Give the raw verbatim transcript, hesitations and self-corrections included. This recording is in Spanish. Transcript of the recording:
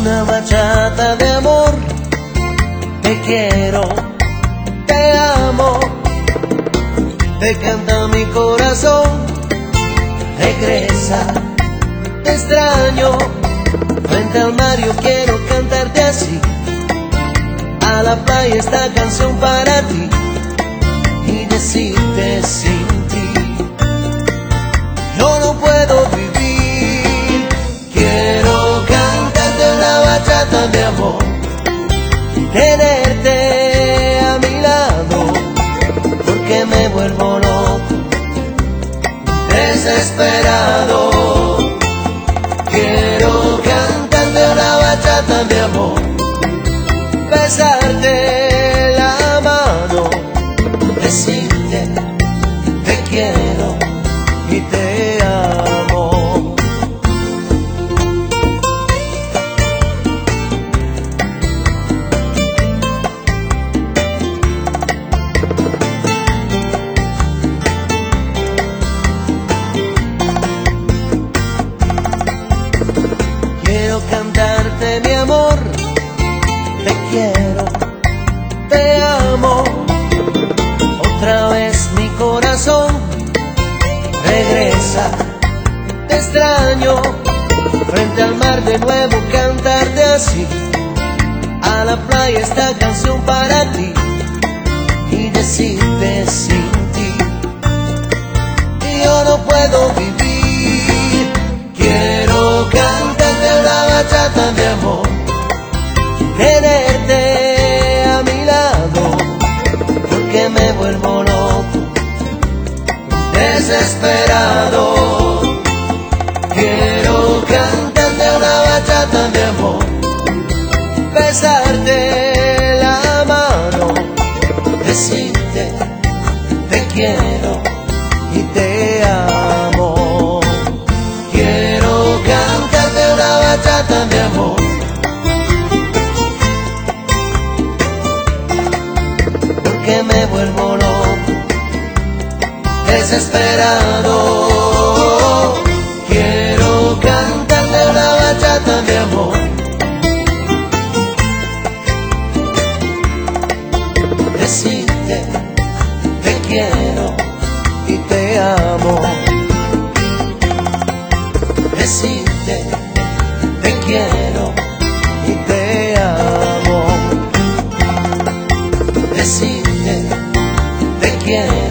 una bachata de amor. Te quiero, te amo, te canta mi corazón. Regresa, te extraño, frente al mar yo quiero cantarte así. A la playa esta canción para ti y decirte sin ti yo no puedo vivir. Quiero cantarte una bachata de amor, tenerte a mi lado, porque me vuelvo loco, desesperado. Quiero cantarte una bachata de amor, besarte la mano, decirte te quiero y te amo. Quiero cantarte mi amor, te quiero, te amo. Otra vez mi corazón regresa, te extraño, frente al mar de nuevo cantarte así. A la playa esta canción para ti y decirte sin ti yo no puedo vivir. Quiero cantarte una bachata de amor, tenerte a mi lado, porque me vuelvo loco, desesperado. Quiero cantarte una bachata de amor, besarte la mano, decirte te quiero y te amo. Quiero cantarte una bachata de amor, que me vuelvo loco, desesperado. Quiero cantarte una bachata de amor, decirte te quiero y te amo, decirte te quiero y te amo, decirte te quiero.